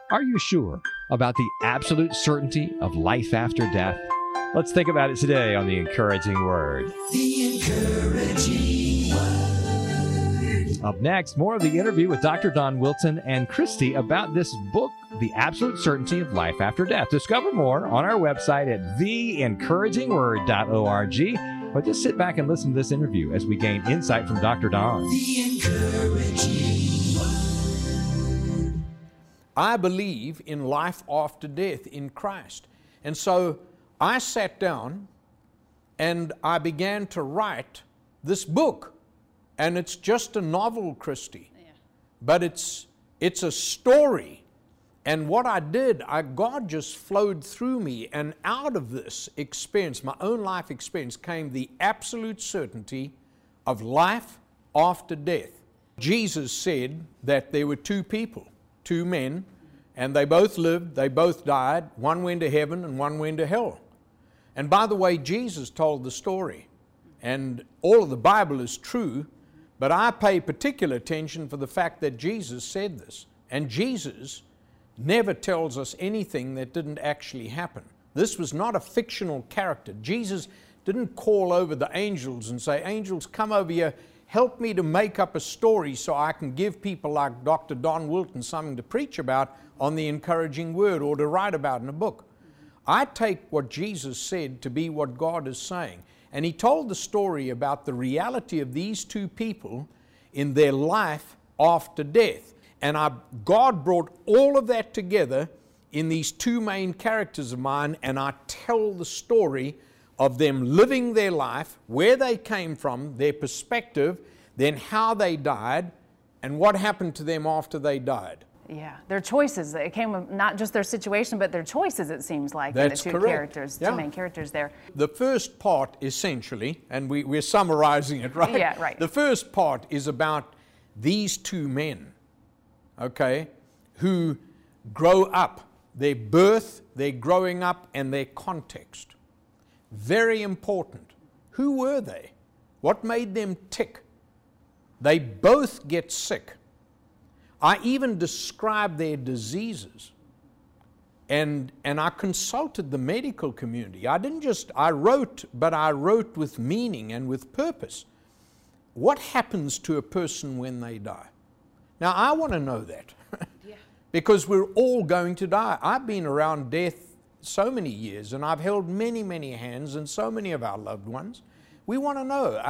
Are you sure about the absolute certainty of life after death? Let's think about it today on The Encouraging Word. The Encouraging Word. Up next, more of the interview with Dr. Don Wilton and Christy about this book, The Absolute Certainty of Life After Death. Discover more on our website at theencouragingword.org. But just sit back and listen to this interview as we gain insight from Dr. Don. The Encouraging Word. I believe in life after death in Christ. And so I sat down and I began to write this book. And it's just a novel, Christy. Yeah. But it's a story. And what I did, God just flowed through me. And out of this experience, my own life experience, came the absolute certainty of life after death. Jesus said that there were two people, two men, and they both lived, they both died. One went to heaven and one went to hell. And by the way, Jesus told the story. And all of the Bible is true, but I pay particular attention for the fact that Jesus said this. And Jesus never tells us anything that didn't actually happen. This was not a fictional character. Jesus didn't call over the angels and say, "Angels, come over here, help me to make up a story so I can give people like Dr. Don Wilton something to preach about on the Encouraging Word or to write about in a book." I take what Jesus said to be what God is saying. And he told the story about the reality of these two people in their life after death. And God brought all of that together in these two main characters of mine, and I tell the story of them living their life, where they came from, their perspective, then how they died, and what happened to them after they died. Yeah, their choices. It came of not just their situation, but their choices, it seems like, That's in the correct. two main characters there. The first part, essentially, and we're summarizing it, right? Yeah, right. The first part is about these two men, okay, who grow up, their birth, their growing up, and their context. Very important. Who were they? What made them tick? They both get sick. I even described their diseases. And I consulted the medical community. I wrote, but I wrote with meaning and with purpose. What happens to a person when they die? Now, I want to know that. Yeah. Because we're all going to die. I've been around death so many years, and I've held many, many hands and so many of our loved ones. We want to know,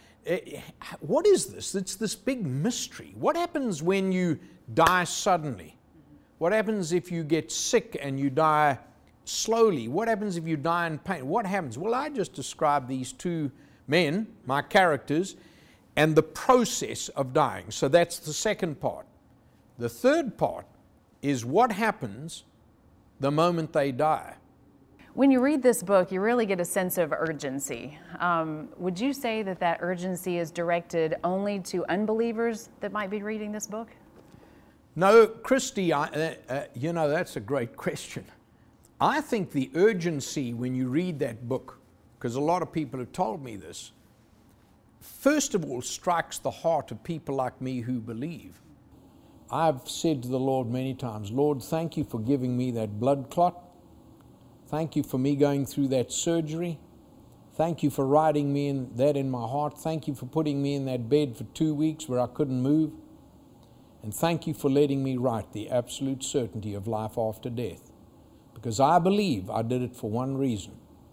what is this? It's this big mystery. What happens when you die suddenly? What happens if you get sick and you die slowly? What happens if you die in pain? What happens? Well, I just described these two men, my characters, and the process of dying. So that's the second part. The third part is what happens the moment they die. When you read this book, you really get a sense of urgency. Would you say that urgency is directed only to unbelievers that might be reading this book? No, Christy, that's a great question. I think the urgency when you read that book, because a lot of people have told me this, first of all strikes the heart of people like me who believe. I've said to the Lord many times, "Lord, thank you for giving me that blood clot. Thank you for me going through that surgery. Thank you for writing me in my heart. Thank you for putting me in that bed for 2 weeks where I couldn't move. And thank you for letting me write the absolute certainty of life after death. Because I believe I did it for one reason,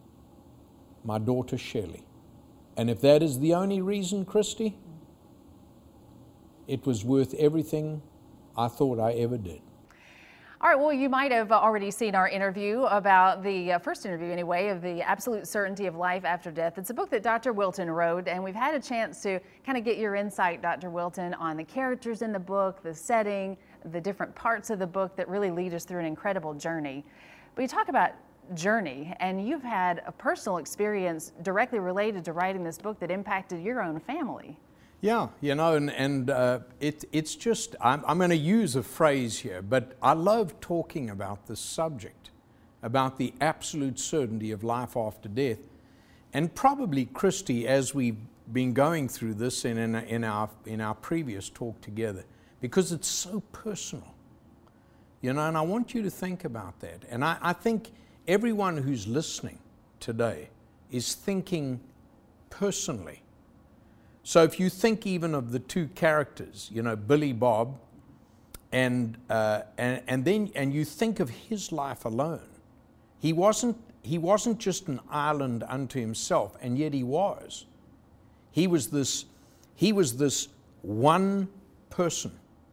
my daughter Shelley. And if that is the only reason, Christy, it was worth everything I thought I ever did." All right, well, you might have already seen our interview about the first interview anyway of The Absolute Certainty of Life After Death. It's a book that Dr. Wilton wrote, and we've had a chance to kind of get your insight, Dr. Wilton, on the characters in the book, the setting, the different parts of the book that really lead us through an incredible journey. But you talk about journey, and you've had a personal experience directly related to writing this book that impacted your own family. Yeah, it's just, I'm going to use a phrase here, but I love talking about this subject, about the absolute certainty of life after death. And probably, Christy, as we've been going through this in our previous talk together, because it's so personal. You know, and I want you to think about that. And I think everyone who's listening today is thinking personally. So if you think even of the two characters, you know, Billy Bob, and you think of his life alone, he wasn't just an island unto himself, and yet he was. He was this one person.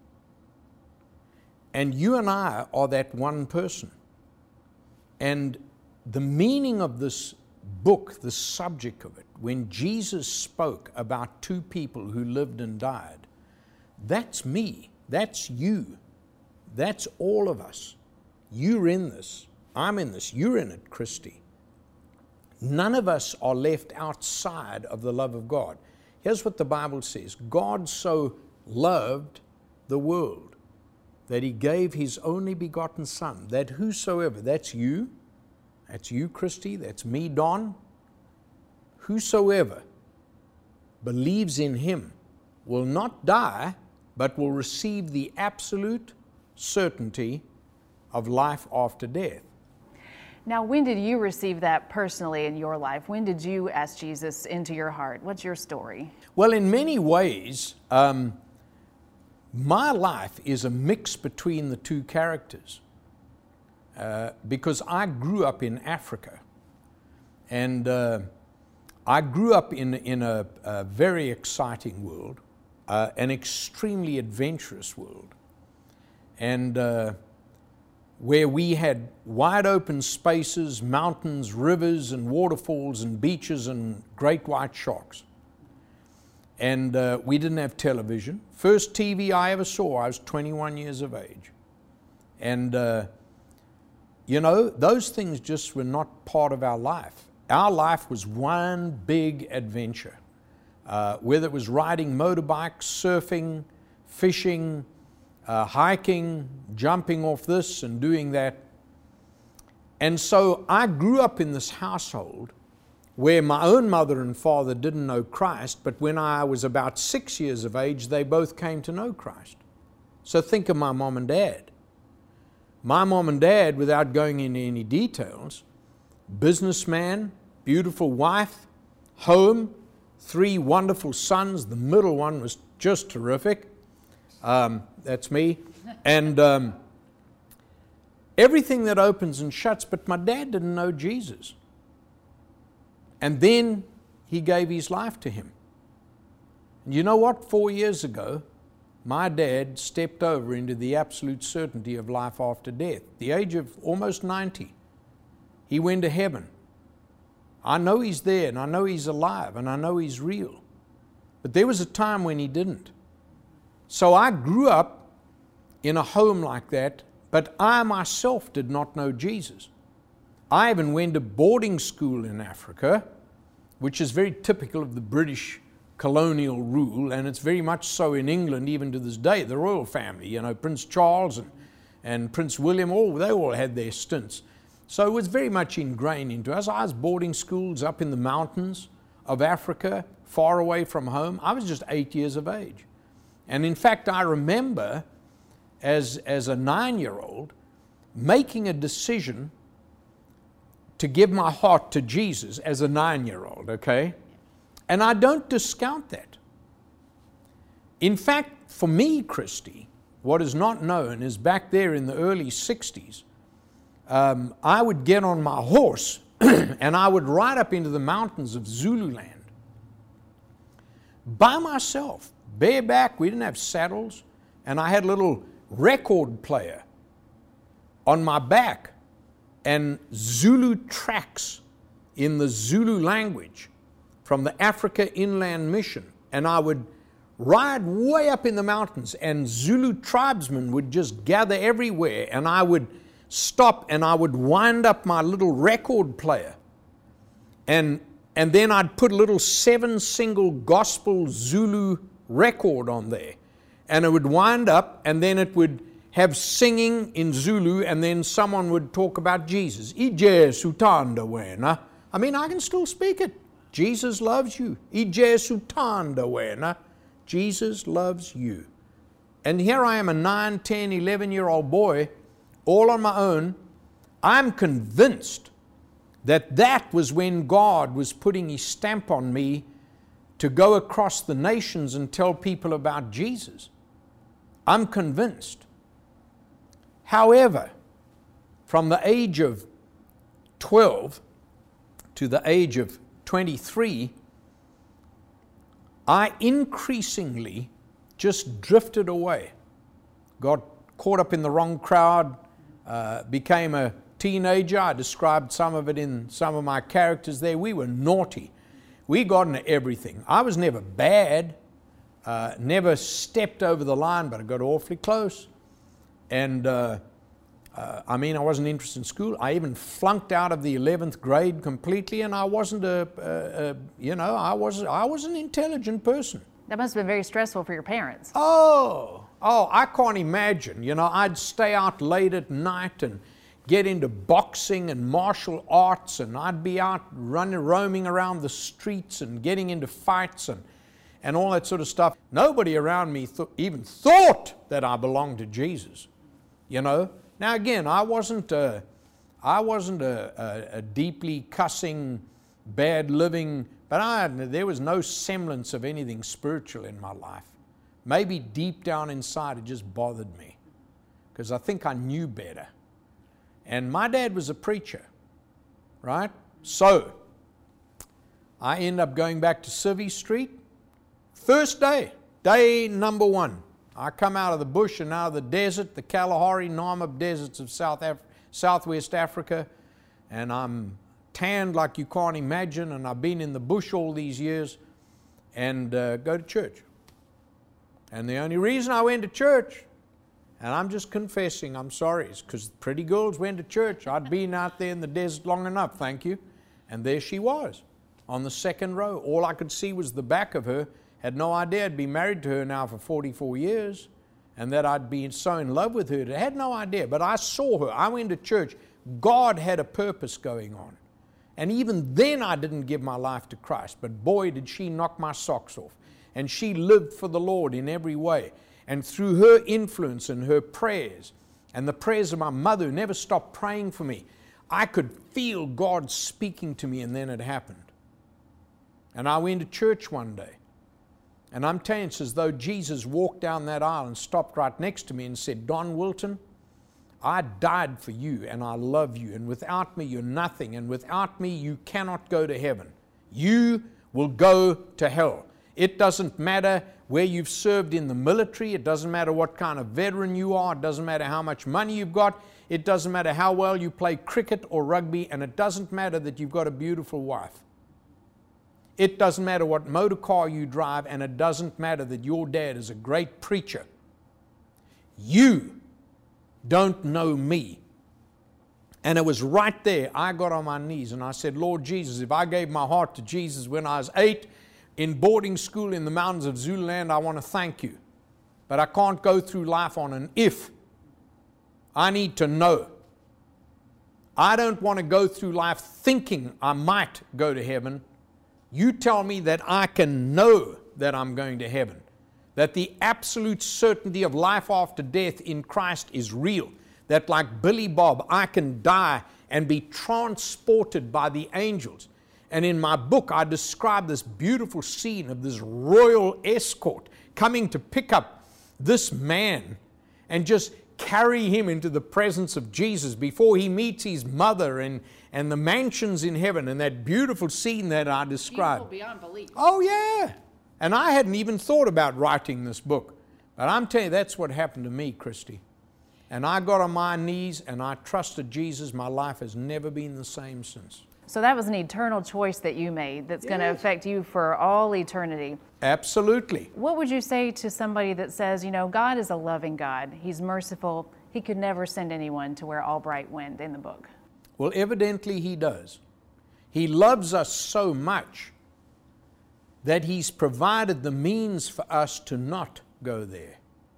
And you and I are that one person. And the meaning of this book, the subject of it, when Jesus spoke about two people who lived and died, that's me, that's you, that's all of us. You're in this, I'm in this, you're in it, Christy. None of us are left outside of the love of God. Here's what the Bible says: God so loved the world that he gave his only begotten Son, that whosoever, that's you, Christy, that's me, Don, whosoever believes in him will not die, but will receive the absolute certainty of life after death. Now, when did you receive that personally in your life? When did you ask Jesus into your heart? What's your story? Well, in many ways, my life is a mix between the two characters, because I grew up in Africa, and I grew up in a very exciting world, an extremely adventurous world, and where we had wide open spaces, mountains, rivers, and waterfalls, and beaches, and great white sharks. And we didn't have television. First TV I ever saw, I was 21 years of age. And, you know, those things just were not part of our life. Our life was one big adventure, whether it was riding motorbikes, surfing, fishing, hiking, jumping off this and doing that. And so I grew up in this household where my own mother and father didn't know Christ, but when I was about 6 years of age, they both came to know Christ. So think of my mom and dad. My mom and dad, without going into any details, businessman, beautiful wife, home, 3 wonderful sons. The middle one was just terrific. That's me. And everything that opens and shuts, but my dad didn't know Jesus. And then he gave his life to him. And you know what? 4 years ago, my dad stepped over into the absolute certainty of life after death. At the age of almost 90, he went to heaven. I know he's there, and I know he's alive, and I know he's real. But there was a time when he didn't. So I grew up in a home like that, but I myself did not know Jesus. I even went to boarding school in Africa, which is very typical of the British colonial rule, and it's very much so in England even to this day. The royal family, you know, Prince Charles and Prince William, they all had their stints. So it was very much ingrained into us. I was boarding schools up in the mountains of Africa, far away from home. I was just 8 years of age. And in fact, I remember as a 9-year-old making a decision to give my heart to Jesus as a 9-year-old, okay? And I don't discount that. In fact, for me, Christy, what is not known is back there in the early 60s, I would get on my horse and I would ride up into the mountains of Zululand by myself, bareback. We didn't have saddles, and I had a little record player on my back and Zulu tracks in the Zulu language from the Africa Inland Mission. And I would ride way up in the mountains, and Zulu tribesmen would just gather everywhere, and I would stop and I would wind up my little record player, and then I'd put a little 7-single gospel Zulu record on there, and it would wind up, and then it would have singing in Zulu, and then someone would talk about Jesus. Ije sutanda wena. I mean, I can still speak it. Jesus loves you. Ije sutanda wena. Jesus loves you. And here I am, a 9, 10, 11-year-old boy all on my own, I'm convinced that that was when God was putting His stamp on me to go across the nations and tell people about Jesus. I'm convinced. However, from the age of 12 to the age of 23, I increasingly just drifted away. Got caught up in the wrong crowd, became a teenager. I described some of it in some of my characters there. We were naughty. We got into everything. I was never bad, never stepped over the line, but I got awfully close. And I wasn't interested in school. I even flunked out of the 11th grade completely, and I wasn't I was an intelligent person. That must have been very stressful for your parents. Oh, I can't imagine. I'd stay out late at night and get into boxing and martial arts, and I'd be out roaming around the streets and getting into fights and all that sort of stuff. Nobody around me even thought that I belonged to Jesus. Now again, I wasn't a deeply cussing, bad living, but there was no semblance of anything spiritual in my life. Maybe deep down inside it just bothered me because I think I knew better. And my dad was a preacher, right? So I end up going back to Civvy Street. First day number one. I come out of the bush and out of the desert, the Kalahari, Namib deserts of Southwest Africa, and I'm tanned like you can't imagine, and I've been in the bush all these years, and go to church. And the only reason I went to church, and I'm just confessing, I'm sorry, is because pretty girls went to church. I'd been out there in the desert long enough, thank you. And there she was, on the second row. All I could see was the back of her. Had no idea I'd been married to her now for 44 years, and that I'd been so in love with her. I had no idea, but I saw her. I went to church. God had a purpose going on. And even then I didn't give my life to Christ, but boy, did she knock my socks off. And she lived for the Lord in every way. And through her influence and her prayers, and the prayers of my mother who never stopped praying for me, I could feel God speaking to me, and then it happened. And I went to church one day, and I'm telling you, it's as though Jesus walked down that aisle and stopped right next to me and said, Don Wilton, I died for you, and I love you, and without me you're nothing, and without me you cannot go to heaven. You will go to hell. It doesn't matter where you've served in the military. It doesn't matter what kind of veteran you are. It doesn't matter how much money you've got. It doesn't matter how well you play cricket or rugby. And it doesn't matter that you've got a beautiful wife. It doesn't matter what motor car you drive. And it doesn't matter that your dad is a great preacher. You don't know me. And it was right there. I got on my knees and I said, Lord Jesus, if I gave my heart to Jesus when I was 8, in boarding school in the mountains of Zululand, I want to thank you. But I can't go through life on an if. I need to know. I don't want to go through life thinking I might go to heaven. You tell me that I can know that I'm going to heaven. That the absolute certainty of life after death in Christ is real. That like Billy Bob, I can die and be transported by the angels. And in my book, I describe this beautiful scene of this royal escort coming to pick up this man and just carry him into the presence of Jesus before he meets his mother and the mansions in heaven, and that beautiful scene that I described. Beautiful beyond belief. Oh, yeah. And I hadn't even thought about writing this book. But I'm telling you, that's what happened to me, Christy. And I got on my knees and I trusted Jesus. My life has never been the same since. So that was an eternal choice that you made that's going to affect you for all eternity. Absolutely. What would you say to somebody that says, God is a loving God. He's merciful. He could never send anyone to where Albright went in the book? Well, evidently He does. He loves us so much that He's provided the means for us to not go there.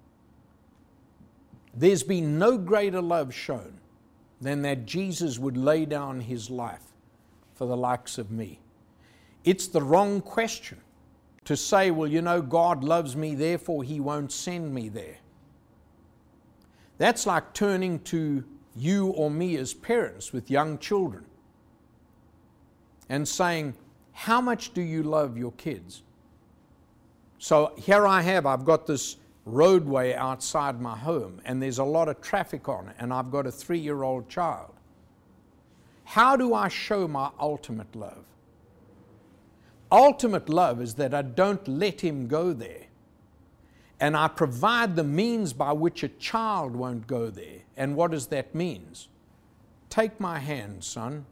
There's been no greater love shown than that Jesus would lay down His life for the likes of me. It's the wrong question to say, well, God loves me, therefore He won't send me there. That's like turning to you or me as parents with young children and saying, how much do you love your kids? So here I've got this roadway outside my home, and there's a lot of traffic on it, and I've got a 3-year-old child. How do I show my ultimate love? Ultimate love is that I don't let him go there, and I provide the means by which a child won't go there. And what does that mean? Take my hand, son.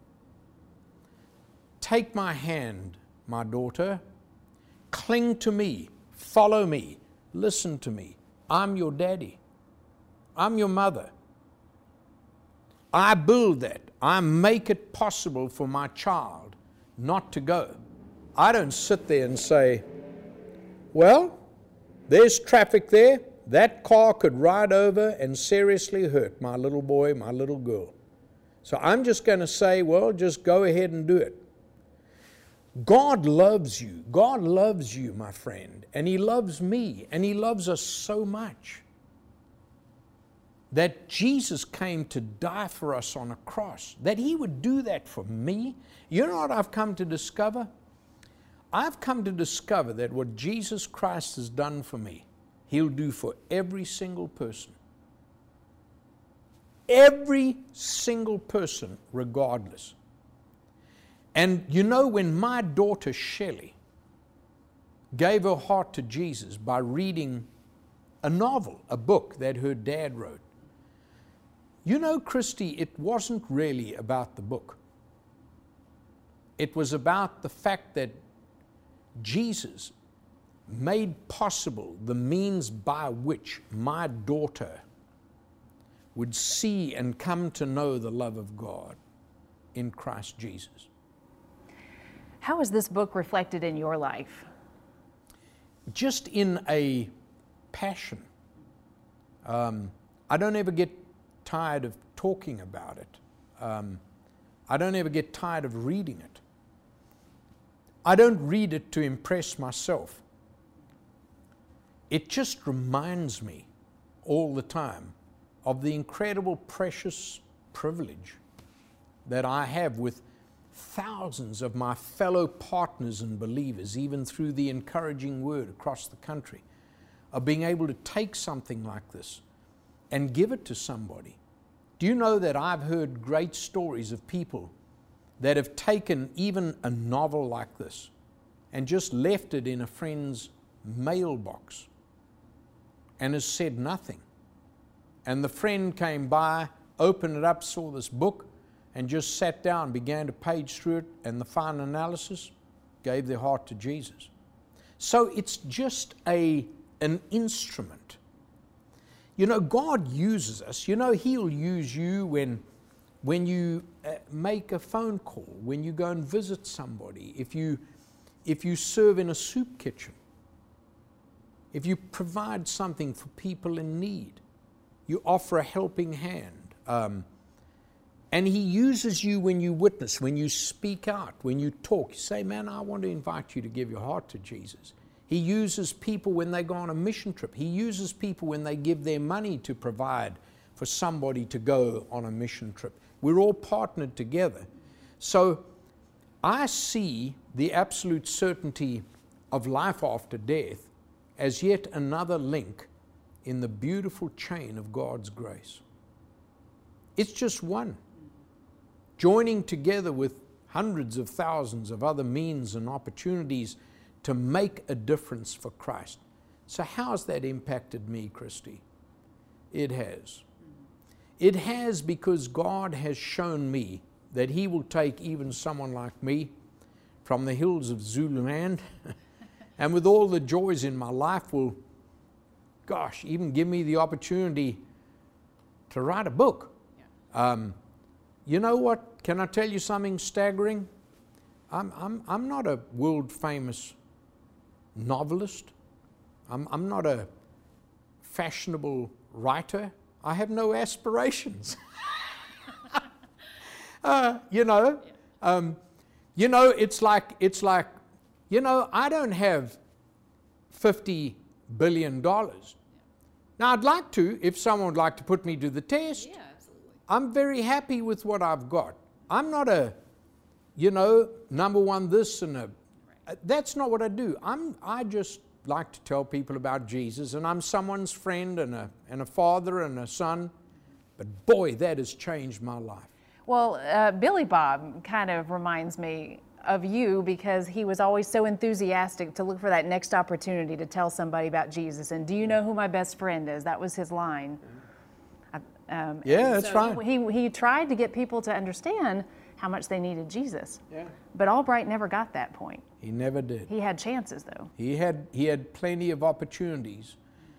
Take my hand, my daughter. Cling to me. Follow me. Listen to me. I'm your daddy. I'm your mother. I build that. I make it possible for my child not to go. I don't sit there and say, well, there's traffic there. That car could ride over and seriously hurt my little boy, my little girl. So I'm just going to say, well, just go ahead and do it. God loves you. God loves you, my friend. And He loves me. And He loves us so much that Jesus came to die for us on a cross. That He would do that for me. You know what I've come to discover? I've come to discover that what Jesus Christ has done for me, He'll do for every single person. Every single person, regardless. And you know, when my daughter Shelley gave her heart to Jesus by reading a novel, a book that her dad wrote, you know, Christy, it wasn't really about the book. It was about the fact that Jesus made possible the means by which my daughter would see and come to know the love of God in Christ Jesus. How is this book reflected in your life? Just in a passion. I don't ever get tired of talking about it. I don't ever get tired of reading it. I don't read it to impress myself. It just reminds me all the time of the incredible, precious privilege that I have with thousands of my fellow partners and believers, even through the encouraging word across the country, of being able to take something like this and give it to somebody. Do you know that I've heard great stories of people that have taken even a novel like this and just left it in a friend's mailbox and has said nothing? And the friend came by, opened it up, saw this book, and just sat down, began to page through it, and the final analysis, gave their heart to Jesus. So it's just an instrument. You know, God uses us. You know, He'll use you when you make a phone call, when you go and visit somebody, if you serve in a soup kitchen, if you provide something for people in need, you offer a helping hand. And He uses you when you witness, when you speak out, when you talk. You say, man, I want to invite you to give your heart to Jesus. He uses people when they go on a mission trip. He uses people when they give their money to provide for somebody to go on a mission trip. We're all partnered together. So I see the absolute certainty of life after death as yet another link in the beautiful chain of God's grace. It's just one, joining together with hundreds of thousands of other means and opportunities to make a difference for Christ. So how has that impacted me, Christy? It has. It has, because God has shown me that He will take even someone like me from the hills of Zululand and with all the joys in my life will, even give me the opportunity to write a book. You know what? Can I tell you something staggering? I'm not a world famous novelist. I'm not a fashionable writer. I have no aspirations. It's like, I don't have $50 billion. Now, I'd like to, if someone would like to put me to the test. Yeah, absolutely. I'm very happy with what I've got. I'm not a, number one this and a, that's not what I do. I just like to tell people about Jesus, and I'm someone's friend and a father and a son. But boy, that has changed my life. Well, Billy Bob kind of reminds me of you because he was always so enthusiastic to look for that next opportunity to tell somebody about Jesus. And do you know who my best friend is? That was his line. That's right. He tried to get people to understand how much they needed Jesus. Yeah. But Albright never got that point. He never did. He had chances, though. He had plenty of opportunities.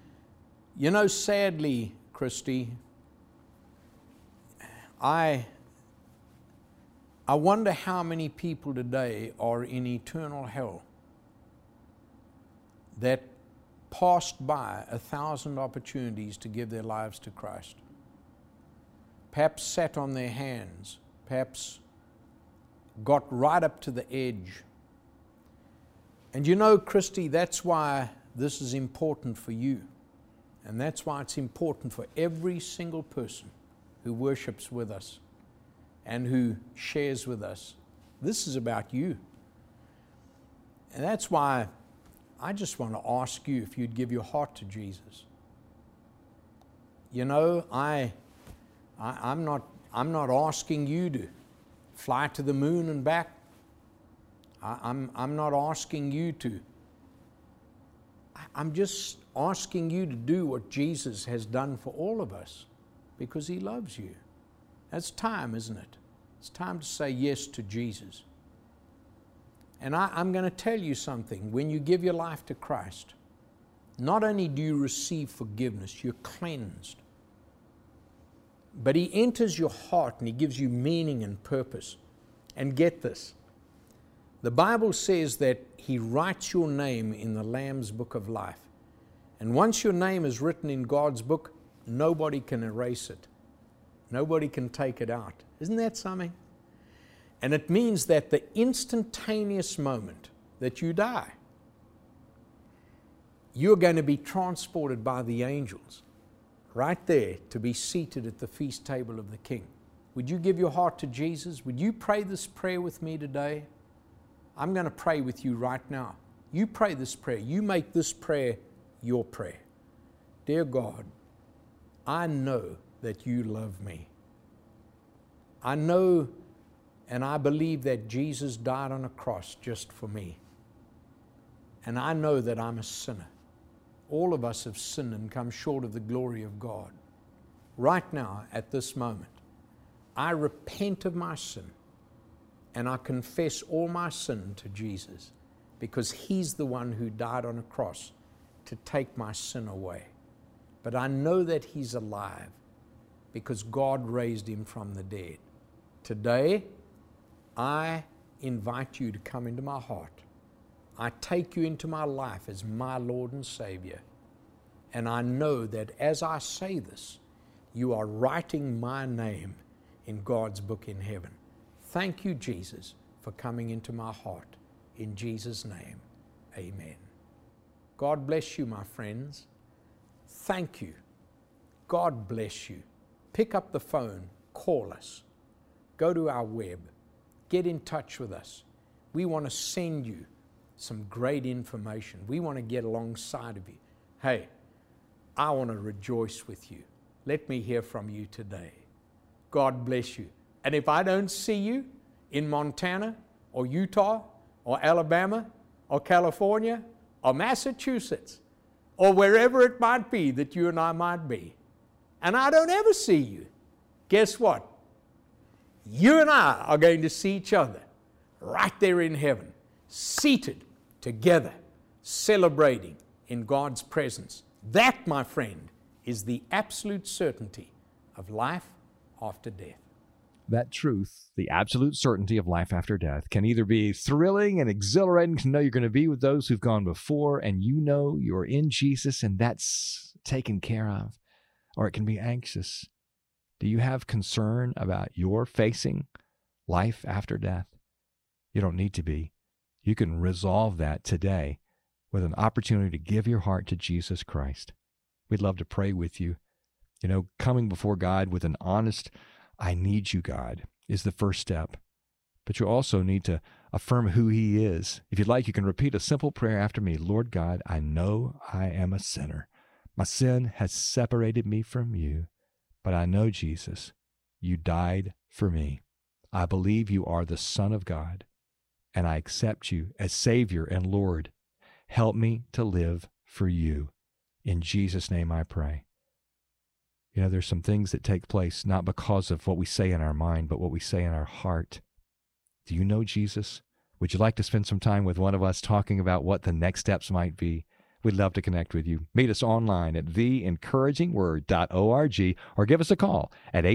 Sadly, Christy, I wonder how many people today are in eternal hell that passed by 1,000 opportunities to give their lives to Christ. Perhaps sat on their hands, perhaps got right up to the edge. And Christy, that's why this is important for you. And that's why it's important for every single person who worships with us and who shares with us. This is about you. And that's why I just want to ask you if you'd give your heart to Jesus. I'm not asking you to fly to the moon and back. I'm not asking you to. I'm just asking you to do what Jesus has done for all of us because He loves you. That's time, isn't it? It's time to say yes to Jesus. And I'm going to tell you something. When you give your life to Christ, not only do you receive forgiveness, you're cleansed. But He enters your heart and He gives you meaning and purpose. And get this, the Bible says that He writes your name in the Lamb's book of life. And once your name is written in God's book, nobody can erase it. Nobody can take it out. Isn't that something? And it means that the instantaneous moment that you die, you're going to be transported by the angels right there to be seated at the feast table of the King. Would you give your heart to Jesus? Would you pray this prayer with me today? I'm going to pray with you right now. You pray this prayer. You make this prayer your prayer. Dear God, I know that you love me. I know and I believe that Jesus died on a cross just for me. And I know that I'm a sinner. All of us have sinned and come short of the glory of God. Right now, at this moment, I repent of my sin and I confess all my sin to Jesus because He's the one who died on a cross to take my sin away. But I know that He's alive because God raised Him from the dead. Today, I invite you to come into my heart. I take you into my life as my Lord and Savior. And I know that as I say this, you are writing my name in God's book in heaven. Thank you, Jesus, for coming into my heart. In Jesus' name, amen. God bless you, my friends. Thank you. God bless you. Pick up the phone, call us, go to our web, get in touch with us. We want to send you some great information. We want to get alongside of you. Hey, I want to rejoice with you. Let me hear from you today. God bless you. And if I don't see you in Montana or Utah or Alabama or California or Massachusetts or wherever it might be that you and I might be, and I don't ever see you, guess what? You and I are going to see each other right there in heaven, seated together, celebrating in God's presence. That, my friend, is the absolute certainty of life after death. That truth, the absolute certainty of life after death, can either be thrilling and exhilarating to know you're going to be with those who've gone before and you know you're in Jesus and that's taken care of, or it can be anxious. Do you have concern about your facing life after death? You don't need to be. You can resolve that today with an opportunity to give your heart to Jesus Christ. We'd love to pray with you. You know, coming before God with an honest I need you, God, is the first step. But you also need to affirm who he is. If you'd like, you can repeat a simple prayer after me. Lord God, I know I am a sinner. My sin has separated me from you, but I know, Jesus, you died for me. I believe you are the Son of God, and I accept you as Savior and Lord. Help me to live for you. In Jesus' name I pray. You know, there's some things that take place not because of what we say in our mind, but what we say in our heart. Do you know Jesus? Would you like to spend some time with one of us talking about what the next steps might be? We'd love to connect with you. Meet us online at theencouragingword.org or give us a call at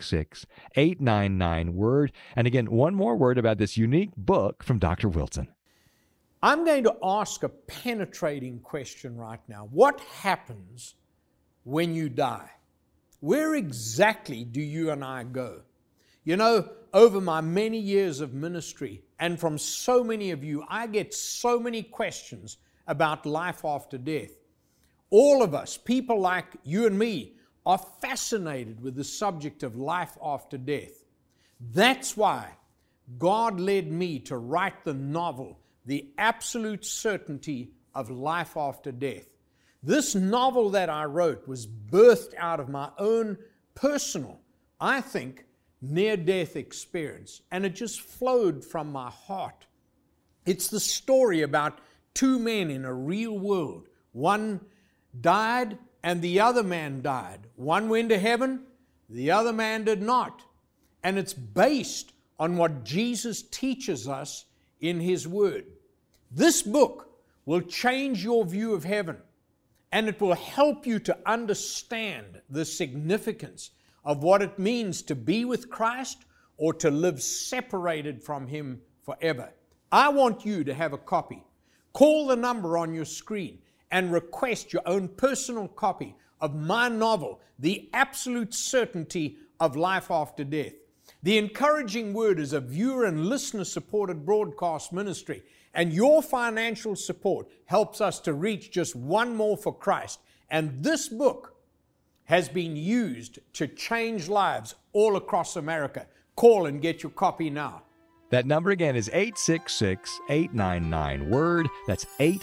866-899-WORD. And again, one more word about this unique book from Dr. Wilton. I'm going to ask a penetrating question right now. What happens when you die? Where exactly do you and I go? You know, over my many years of ministry, and from so many of you, I get so many questions about life after death. All of us, people like you and me, are fascinated with the subject of life after death. That's why God led me to write the novel, The Absolute Certainty of Life After Death. This novel that I wrote was birthed out of my own personal, I think, near-death experience, and it just flowed from my heart. It's the story about two men in a real world. One died and the other man died. One went to heaven, the other man did not. And it's based on what Jesus teaches us in His Word. This book will change your view of heaven, and it will help you to understand the significance of what it means to be with Christ or to live separated from Him forever. I want you to have a copy. Call the number on your screen and request your own personal copy of my novel, The Absolute Certainty of Life After Death. The Encouraging Word is a viewer and listener-supported broadcast ministry, and your financial support helps us to reach just one more for Christ. And this book has been used to change lives all across America. Call and get your copy now. That number again is 866-899-WORD. That's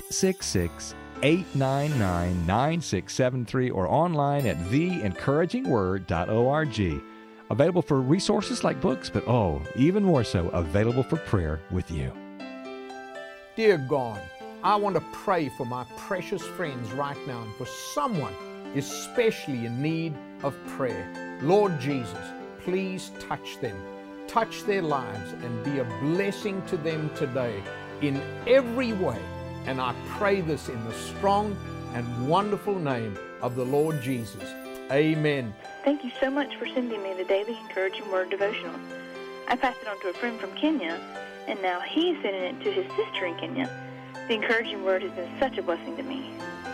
866-899-9673 or online at theencouragingword.org. Available for resources like books, but even more so, available for prayer with you. Dear God, I want to pray for my precious friends right now and for someone especially in need of prayer. Lord Jesus, please touch them. Touch their lives and be a blessing to them today in every way. And I pray this in the strong and wonderful name of the Lord Jesus. Amen. Thank you so much for sending me the Daily Encouraging Word devotional. I passed it on to a friend from Kenya, and now he's sending it to his sister in Kenya. The Encouraging Word has been such a blessing to me.